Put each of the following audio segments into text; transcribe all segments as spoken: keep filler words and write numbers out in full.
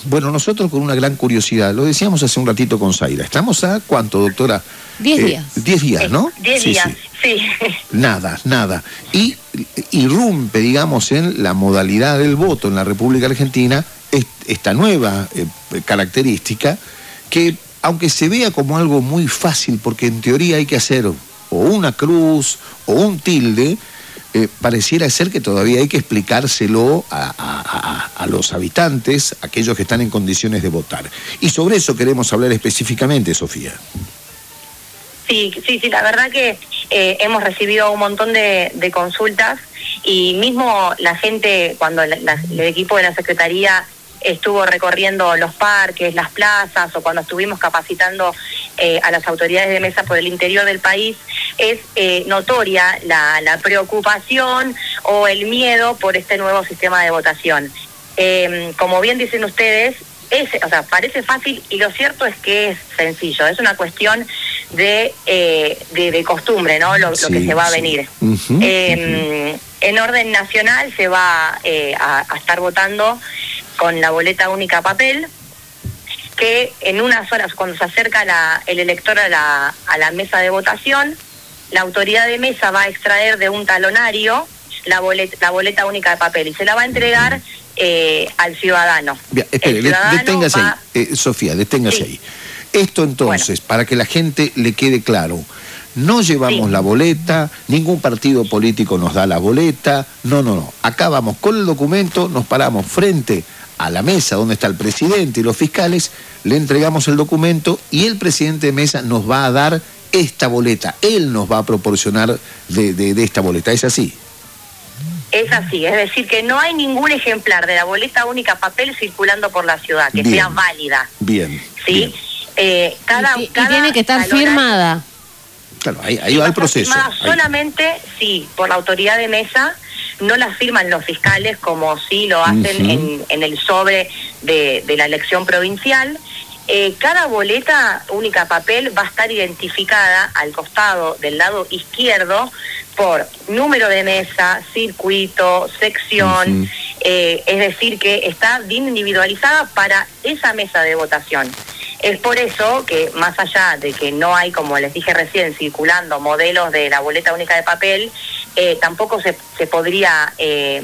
Bueno, nosotros con una gran curiosidad, lo decíamos hace un ratito con Zaira, ¿estamos a cuánto, doctora? Diez eh, días. Diez días, ¿no? Diez sí, días, sí. sí. Nada, nada. Y irrumpe, digamos, en la modalidad del voto en la República Argentina esta nueva eh, característica que, aunque se vea como algo muy fácil, porque en teoría hay que hacer o una cruz o un tilde, eh, pareciera ser que todavía hay que explicárselo a, a, a, a los habitantes, aquellos que están en condiciones de votar. Y sobre eso queremos hablar específicamente, Sofía. Sí, sí, sí, la verdad que eh, hemos recibido un montón de, de consultas y mismo la gente, cuando la, la, el equipo de la Secretaría estuvo recorriendo los parques, las plazas, o cuando estuvimos capacitando eh, a las autoridades de mesa por el interior del país, es eh, notoria la, la preocupación o el miedo por este nuevo sistema de votación. Eh, como bien dicen ustedes, es, o sea, parece fácil y lo cierto es que es sencillo, es una cuestión de, eh, de, de costumbre, ¿no? Lo, sí, lo que se va a venir. Sí. Uh-huh, eh, uh-huh. En orden nacional se va eh, a, a estar votando con la boleta única papel, que en unas horas, cuando se acerca la, el elector a la, a la mesa de votación, la autoridad de mesa va a extraer de un talonario la boleta, la boleta única de papel y se la va a entregar eh, al ciudadano. Bien, espere, ciudadano deténgase va... ahí, eh, Sofía, deténgase sí. ahí. Esto entonces, bueno, para que la gente le quede claro, no llevamos sí. la boleta, ningún partido político nos da la boleta, no, no, no. Acá vamos con el documento, nos paramos frente a la mesa donde está el presidente y los fiscales, le entregamos el documento y el presidente de mesa nos va a dar esta boleta. Él nos va a proporcionar de, de, de esta boleta. ¿Es así? Es así, es decir, que no hay ningún ejemplar de la boleta única papel circulando por la ciudad, que bien, sea válida. Bien. ¿Sí? Bien. Eh, cada, y, cada y tiene que estar talonario, firmada. Claro, ahí, ahí va el proceso. Firmada solamente, sí, por la autoridad de mesa. No las firman los fiscales como sí lo hacen uh-huh. en, en el sobre de, de la elección provincial. Eh, cada boleta única papel va a estar identificada al costado del lado izquierdo por número de mesa, circuito, sección, uh-huh. eh, es decir, que está bien individualizada para esa mesa de votación. Es por eso que, más allá de que no hay, como les dije recién, circulando modelos de la boleta única de papel, eh, tampoco se, se podría, eh,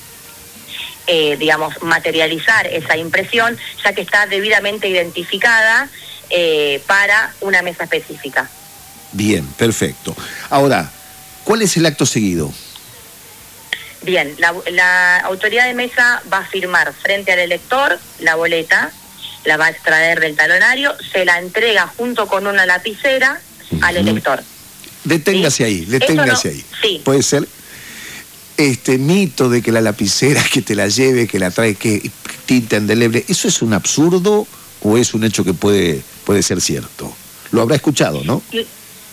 eh, digamos, materializar esa impresión, ya que está debidamente identificada eh, para una mesa específica. Bien, perfecto. Ahora, ¿cuál es el acto seguido? Bien, la, la autoridad de mesa va a firmar frente al elector la boleta, la va a extraer del talonario, se la entrega junto con una lapicera uh-huh. al elector. Deténgase ¿sí? ahí, deténgase no, ahí. Sí. Puede ser este mito de que la lapicera que te la lleve, que la trae, que tinta indeleble, ¿eso es un absurdo o es un hecho que puede, puede ser cierto? Lo habrá escuchado, ¿no? Sí,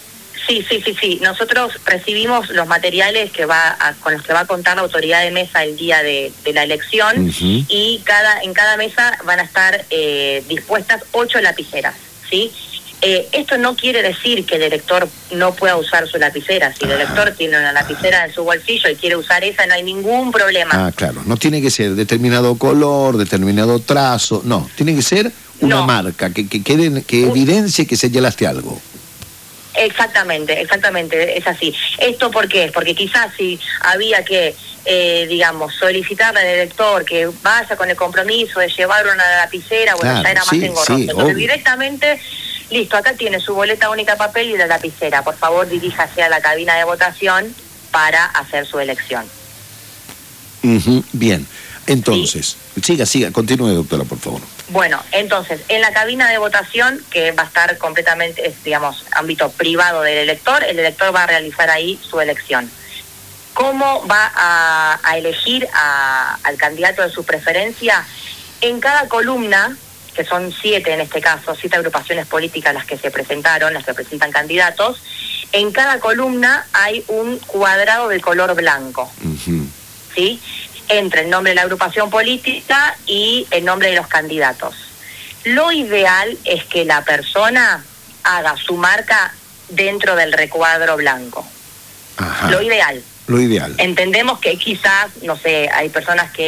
sí, sí, sí. Nosotros recibimos los materiales que va a, con los que va a contar la autoridad de mesa el día de, de la elección uh-huh. y cada en cada mesa van a estar eh, dispuestas ocho lapiceras, ¿sí? Eh, esto no quiere decir que el elector no pueda usar su lapicera. Si el elector tiene una lapicera en su bolsillo y quiere usar esa, no hay ningún problema. Ah, claro. No tiene que ser determinado color, determinado trazo, no. Tiene que ser una no. marca, que, que, que, que evidencie que señalaste algo. Exactamente, exactamente, es así. ¿Esto por qué? Porque quizás si había que, eh, digamos, solicitarle al elector que vaya con el compromiso de llevar una lapicera, bueno, claro, ya era más sí, engorroso. sí, Entonces, obvio. Directamente, listo, acá tiene su boleta única papel y la lapicera. Por favor, diríjase a la cabina de votación para hacer su elección. Uh-huh, bien, entonces, ¿sí? siga, siga, continúe, doctora, por favor. Bueno, entonces, en la cabina de votación, que va a estar completamente, es, digamos, ámbito privado del elector, el elector va a realizar ahí su elección. ¿Cómo va a, a elegir a, al candidato de su preferencia? En cada columna, que son siete en este caso, siete agrupaciones políticas las que se presentaron, las que presentan candidatos, en cada columna hay un cuadrado de color blanco, uh-huh. ¿sí?, entre el nombre de la agrupación política y el nombre de los candidatos. Lo ideal es que la persona haga su marca dentro del recuadro blanco. Ajá. Lo ideal. Lo ideal. Entendemos que quizás, no sé, hay personas que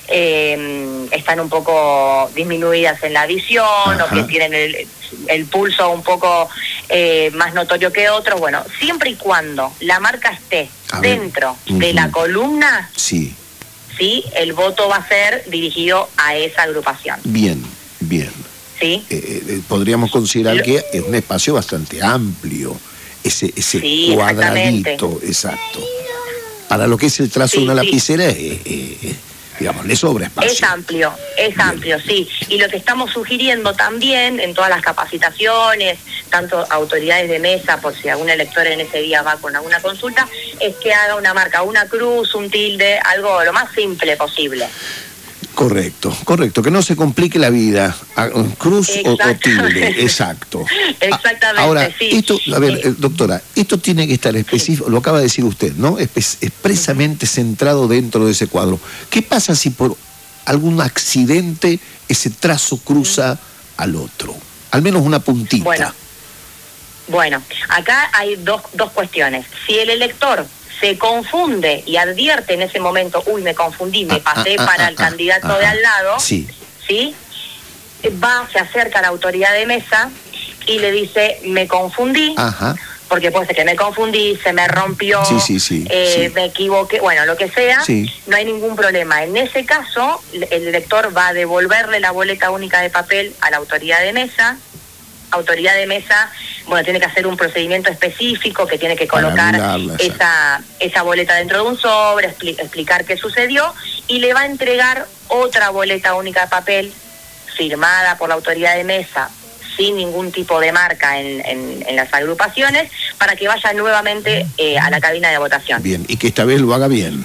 eh, están un poco disminuidas en la visión, ajá, o que tienen el, el pulso un poco eh, más notorio que otros. Bueno, siempre y cuando la marca esté a dentro ver. de uh-huh. la columna, sí. sí, el voto va a ser dirigido a esa agrupación. Bien, bien. ¿Sí? Eh, eh, podríamos considerar Lo... que es un espacio bastante amplio, ese, ese sí, cuadradito, exacto. Para lo que es el trazo sí, de una sí. lapicera, eh, eh, digamos, le sobra espacio. Es amplio, es Bien. amplio, sí. Y lo que estamos sugiriendo también en todas las capacitaciones, tanto autoridades de mesa, por si algún elector en ese día va con alguna consulta, es que haga una marca, una cruz, un tilde, algo lo más simple posible. Correcto, correcto, que no se complique la vida, cruz o, o tilde, exacto. Exactamente, Ahora, sí. esto, a ver, sí. doctora, esto tiene que estar específico, sí. lo acaba de decir usted, ¿no? Espe- expresamente uh-huh. centrado dentro de ese cuadro. ¿Qué pasa si por algún accidente ese trazo cruza uh-huh. al otro? Al menos una puntita. Bueno, bueno, acá hay dos, dos cuestiones. Si el elector se confunde y advierte en ese momento, uy, me confundí, me pasé ah, ah, para ah, el ah, candidato ah, de al lado, sí. ¿sí? Va, se acerca a la autoridad de mesa y le dice, me confundí, Ajá. porque puede ser que me confundí, se me rompió, sí, sí, sí, eh, sí. me equivoqué, bueno, lo que sea, sí. no hay ningún problema. En ese caso, el elector va a devolverle la boleta única de papel a la autoridad de mesa. Autoridad de mesa, bueno, tiene que hacer un procedimiento específico, que tiene que colocar esa, esa boleta dentro de un sobre, expli- explicar qué sucedió, y le va a entregar otra boleta única de papel firmada por la autoridad de mesa, sin ningún tipo de marca en, en, en las agrupaciones, para que vaya nuevamente eh, a la cabina de votación. Bien, y que esta vez lo haga bien.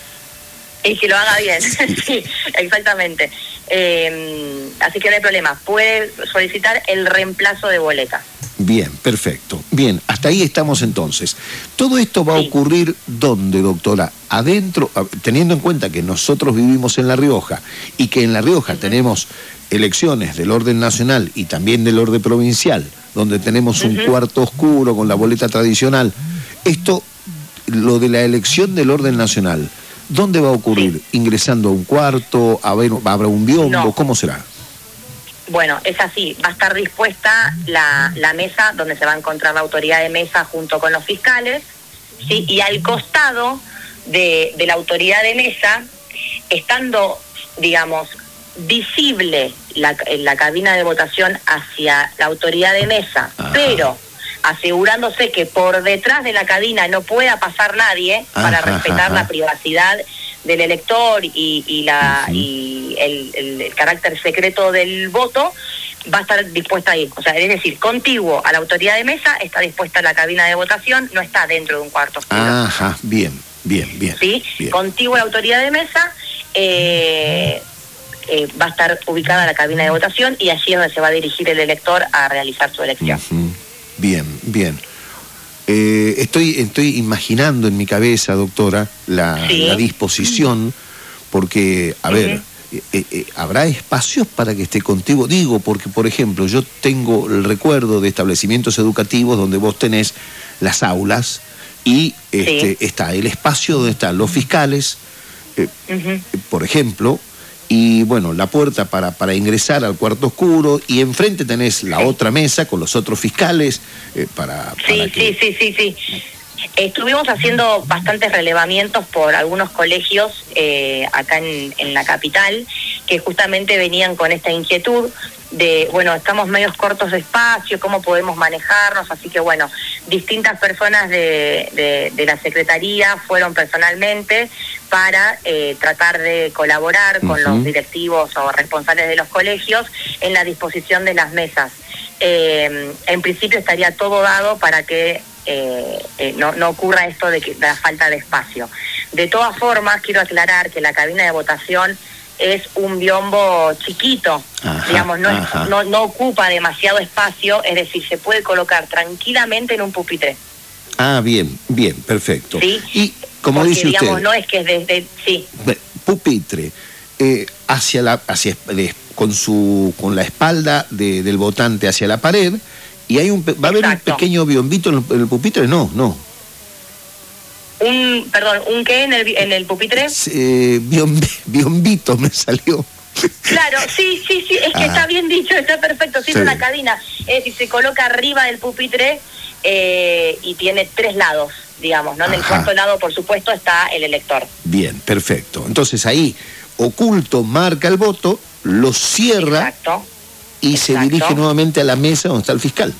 Y que lo haga bien, sí, exactamente. Eh, así que no hay problema, puede solicitar el reemplazo de boleta. Bien, perfecto. Bien, hasta ahí estamos entonces. ¿Todo esto va sí. a ocurrir dónde, doctora? Adentro, teniendo en cuenta que nosotros vivimos en La Rioja y que en La Rioja uh-huh. tenemos elecciones del orden nacional y también del orden provincial, donde tenemos un uh-huh. cuarto oscuro con la boleta tradicional. Esto, lo de la elección del orden nacional, ¿dónde va a ocurrir? Sí. ¿Ingresando a un cuarto? ¿Habrá un biombo? No. ¿Cómo será? Bueno, es así. Va a estar dispuesta la, la mesa donde se va a encontrar la autoridad de mesa junto con los fiscales, ¿sí? Y al costado de, de la autoridad de mesa, estando, digamos, visible la, la cabina de votación hacia la autoridad de mesa, Ajá. pero asegurándose que por detrás de la cabina no pueda pasar nadie para ajá, respetar ajá. la privacidad del elector y, y la uh-huh. y el, el, el carácter secreto del voto, va a estar dispuesta ahí. O sea, es decir, contiguo a la autoridad de mesa, está dispuesta la cabina de votación, no está dentro de un cuarto oscuro. Ajá, bien, bien, bien. ¿Sí? Bien. Contiguo a la autoridad de mesa, eh, eh, va a estar ubicada la cabina de votación y allí es donde se va a dirigir el elector a realizar su elección. Uh-huh. Bien, bien. Eh, estoy, estoy imaginando en mi cabeza, doctora, la, sí. la disposición, porque, a uh-huh. ver, eh, eh, ¿habrá espacios para que esté contigo? Digo, porque, por ejemplo, yo tengo el recuerdo de establecimientos educativos donde vos tenés las aulas y este, sí. está el espacio donde están los fiscales, eh, uh-huh. por ejemplo, y bueno, la puerta para, para ingresar al cuarto oscuro, y enfrente tenés la sí. otra mesa con los otros fiscales eh, para, sí, para que... sí, sí, sí, sí. Estuvimos haciendo bastantes relevamientos por algunos colegios eh, acá en, en la capital, que justamente venían con esta inquietud de, bueno, estamos medios cortos de espacio, ¿cómo podemos manejarnos? Así que, bueno, distintas personas de, de, de la Secretaría fueron personalmente para eh, tratar de colaborar con uh-huh. los directivos o responsables de los colegios en la disposición de las mesas. Eh, en principio estaría todo dado para que eh, eh, no, no ocurra esto de, que, de la falta de espacio. De todas formas, quiero aclarar que la cabina de votación es un biombo chiquito, ajá, digamos, no, es, no, no ocupa demasiado espacio, es decir, se puede colocar tranquilamente en un pupitre. Ah, bien, bien, perfecto. ¿Sí? Y como Porque, dice digamos, usted, no es que es desde, sí. Pupitre, eh, hacia la, hacia, con su, con la espalda de, del votante hacia la pared, y hay un, va a haber un pequeño biombito en el, en el pupitre, no, no. Un, perdón, ¿un qué en el, en el pupitre? Eh, biomb, biombito me salió. Claro, sí, sí, sí, es que ah, está bien dicho, está perfecto, sí, es una cabina, es decir, se coloca arriba del pupitre eh, y tiene tres lados, digamos, ¿no? En el cuarto lado, por supuesto, está el elector. Bien, perfecto. Entonces ahí, oculto marca el voto, lo cierra. Exacto. Y Exacto. se dirige nuevamente a la mesa donde está el fiscal.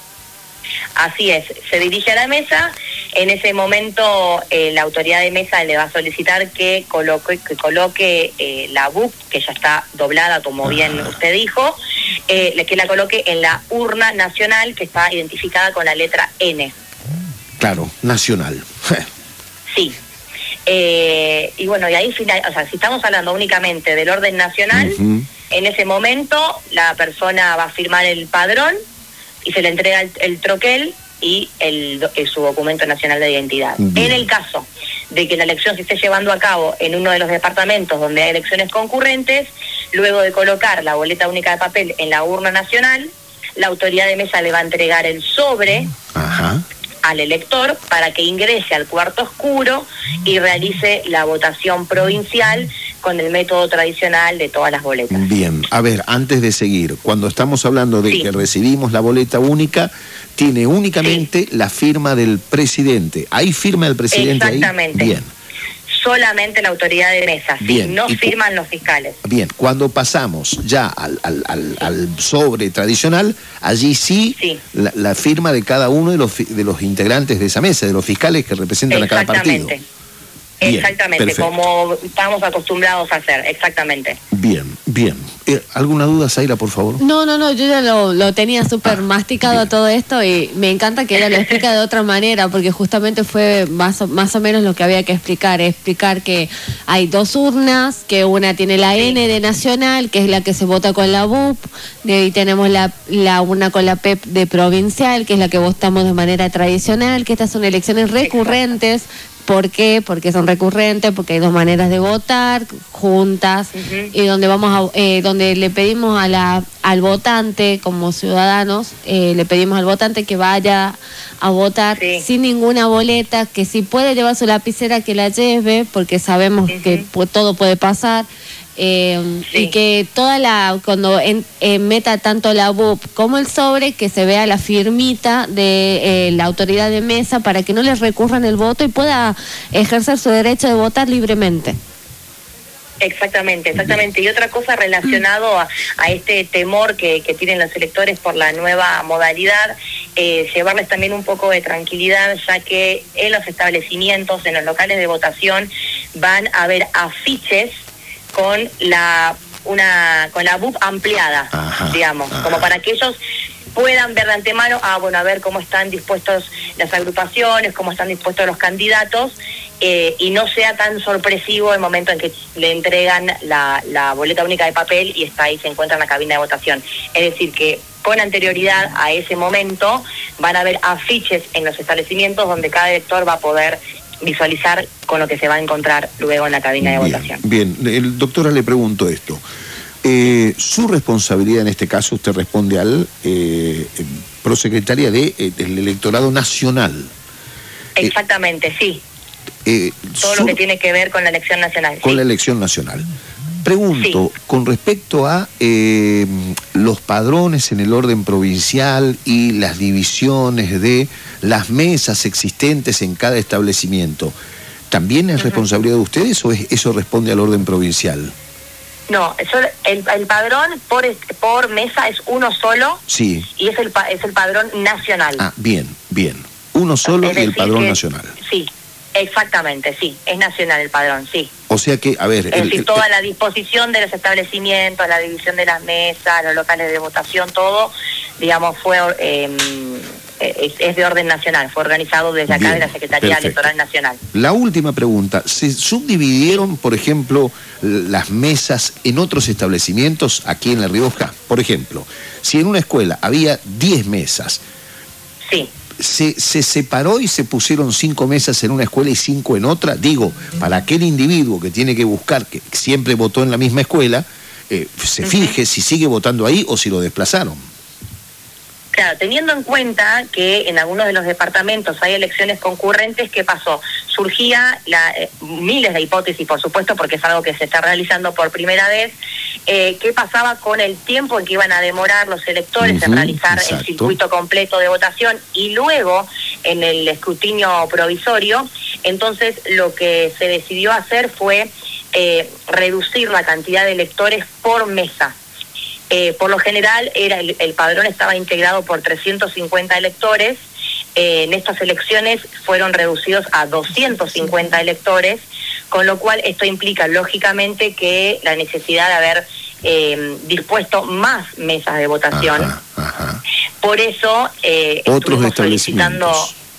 Así es, se dirige a la mesa. En ese momento eh, la autoridad de mesa le va a solicitar que coloque, que coloque eh, la B U P, que ya está doblada, como ah. bien usted dijo, eh, que la coloque en la urna nacional, que está identificada con la letra N. Claro, nacional. Sí. Eh, y bueno, y ahí final, o sea, si estamos hablando únicamente del orden nacional, uh-huh. en ese momento la persona va a firmar el padrón y se le entrega el, el troquel y el, el, su documento nacional de identidad. Bien. En el caso de que la elección se esté llevando a cabo en uno de los departamentos donde hay elecciones concurrentes, luego de colocar la boleta única de papel en la urna nacional, la autoridad de mesa le va a entregar el sobre Ajá. al elector para que ingrese al cuarto oscuro y realice la votación provincial con el método tradicional de todas las boletas. Bien, a ver, antes de seguir, cuando estamos hablando de sí. que recibimos la boleta única, tiene únicamente sí. la firma del presidente. ¿Hay firma del presidente ahí? Exactamente. Bien. Solamente la autoridad de mesa, sí, bien. no firman los fiscales. Bien, cuando pasamos ya al, al, al, al sobre tradicional, allí sí, sí. La, la firma de cada uno de los, de los integrantes de esa mesa, de los fiscales que representan a cada partido. Bien, exactamente, perfecto. Como estamos acostumbrados a hacer, exactamente. Bien, bien. Eh, ¿Alguna duda, Zaira, por favor? No, no, no, yo ya lo, lo tenía súper ah, masticado bien. todo esto y me encanta que ella lo explica de otra manera, porque justamente fue más o, más o menos lo que había que explicar, explicar que hay dos urnas, que una tiene la N de nacional, que es la que se vota con la B U P, de ahí tenemos la, la una con la P E P de provincial, que es la que votamos de manera tradicional, que estas son elecciones recurrentes. ¿Por qué? Porque son recurrentes, porque hay dos maneras de votar juntas uh-huh. y donde vamos a, eh, donde le pedimos a la al votante como ciudadanos, eh, le pedimos al votante que vaya a votar sí. sin ninguna boleta, que si puede llevar su lapicera que la lleve, porque sabemos uh-huh. que pues, todo puede pasar. Eh, sí. Y que toda la cuando en, eh, meta tanto la B U P como el sobre, que se vea la firmita de eh, la autoridad de mesa para que no les recurran el voto y pueda ejercer su derecho de votar libremente. Exactamente, exactamente. Y otra cosa relacionado a, a este temor que, que tienen los electores por la nueva modalidad, eh, llevarles también un poco de tranquilidad, ya que en los establecimientos, en los locales de votación, van a haber afiches con la una con la B U P ampliada, ajá, digamos, ajá. como para que ellos puedan ver de antemano, ah, bueno, a ver cómo están dispuestos las agrupaciones, cómo están dispuestos los candidatos, eh, y no sea tan sorpresivo el momento en que le entregan la, la boleta única de papel y está ahí, se encuentra en la cabina de votación. Es decir, que con anterioridad a ese momento van a haber afiches en los establecimientos donde cada elector va a poder visualizar con lo que se va a encontrar luego en la cabina de bien, votación. Bien, el, doctora, le pregunto esto. Eh, su responsabilidad en este caso, usted responde al eh, prosecretaria de, eh, del electorado nacional. Exactamente, eh, sí. Eh, Todo su, lo que tiene que ver con la elección nacional. Con sí. la elección nacional. Pregunto, sí. con respecto a eh, los padrones en el orden provincial y las divisiones de las mesas existentes en cada establecimiento, ¿también es uh-huh. responsabilidad de ustedes o es, eso responde al orden provincial? No, eso, el, el padrón por, por mesa es uno solo sí. y es el, es el padrón nacional. Ah, bien, bien. Uno solo y el padrón que, nacional. Sí. Exactamente, sí, es nacional el padrón, sí. O sea que, a ver... Es el, decir, el, toda el, la disposición de los establecimientos, la división de las mesas, los locales de votación, todo, digamos, fue eh, es, es de orden nacional, fue organizado desde acá bien, de la Secretaría perfecto. Electoral Nacional. La última pregunta, ¿se subdividieron, por ejemplo, las mesas en otros establecimientos aquí en La Rioja? Por ejemplo, si en una escuela había diez mesas... Sí. Se, ¿Se separó y se pusieron cinco mesas en una escuela y cinco en otra? Digo, para aquel individuo que tiene que buscar, que siempre votó en la misma escuela, eh, se fije uh-huh. si sigue votando ahí o si lo desplazaron. Claro, teniendo en cuenta que en algunos de los departamentos hay elecciones concurrentes, ¿qué pasó? surgía la, eh, miles de hipótesis, por supuesto, porque es algo que se está realizando por primera vez, eh, qué pasaba con el tiempo en que iban a demorar los electores uh-huh, en realizar exacto. el circuito completo de votación y luego en el escrutinio provisorio. Entonces lo que se decidió hacer fue eh, reducir la cantidad de electores por mesa. Eh, por lo general era el, el padrón estaba integrado por trescientos cincuenta electores, eh, en estas elecciones fueron reducidos a doscientos cincuenta electores, con lo cual esto implica lógicamente que la necesidad de haber eh, dispuesto más mesas de votación. Ajá, ajá. Por eso eh, otros estuvimos solicitando...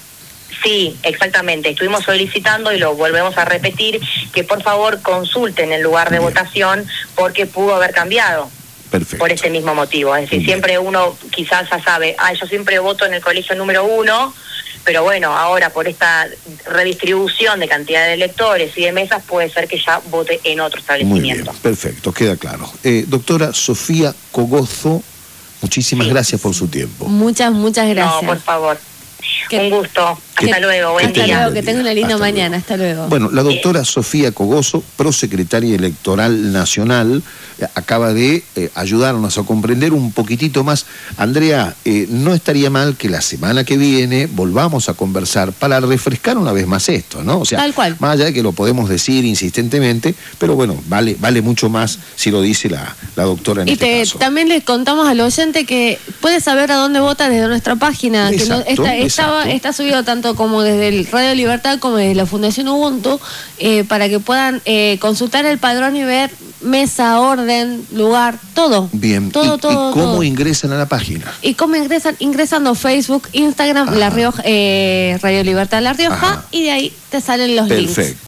Sí, exactamente. Estuvimos solicitando, y lo volvemos a repetir, que por favor consulten el lugar de Bien. votación porque pudo haber cambiado. Perfecto. Por ese mismo motivo. Es decir, Bien. siempre uno quizás ya sabe, ah, yo siempre voto en el colegio número uno, pero bueno, ahora por esta redistribución de cantidad de electores y de mesas puede ser que ya vote en otro establecimiento. Muy bien, perfecto, queda claro. Eh, doctora Sofía Cogozo, muchísimas sí. gracias por su tiempo. Muchas, muchas gracias. No, por favor. Que, Un gusto. Hasta que, luego. Buen hasta día. luego. Que tenga una linda hasta mañana. Luego. Hasta luego. Bueno, la doctora sí. Sofía Cogozo, prosecretaria electoral nacional, eh, acaba de eh, ayudarnos a comprender un poquitito más. Andrea, eh, no estaría mal que la semana que viene volvamos a conversar para refrescar una vez más esto, ¿no? O sea, tal cual. Más allá de que lo podemos decir insistentemente, pero bueno, vale, vale mucho más si lo dice la, la doctora en y este te, caso. También les contamos al oyente que puede saber a dónde vota desde nuestra página. Exacto, que no, está, estaba, está subido tanto como desde el Radio Libertad como desde la Fundación Ubuntu, eh, para que puedan eh, consultar el padrón y ver mesa, orden, lugar, todo. Bien, todo, ¿Y, todo, ¿y cómo todo. ingresan a la página? Y cómo ingresan, ingresando Facebook, Instagram, La Rioja, eh, Radio Libertad La Rioja, Ajá. y de ahí te salen los Perfecto. links.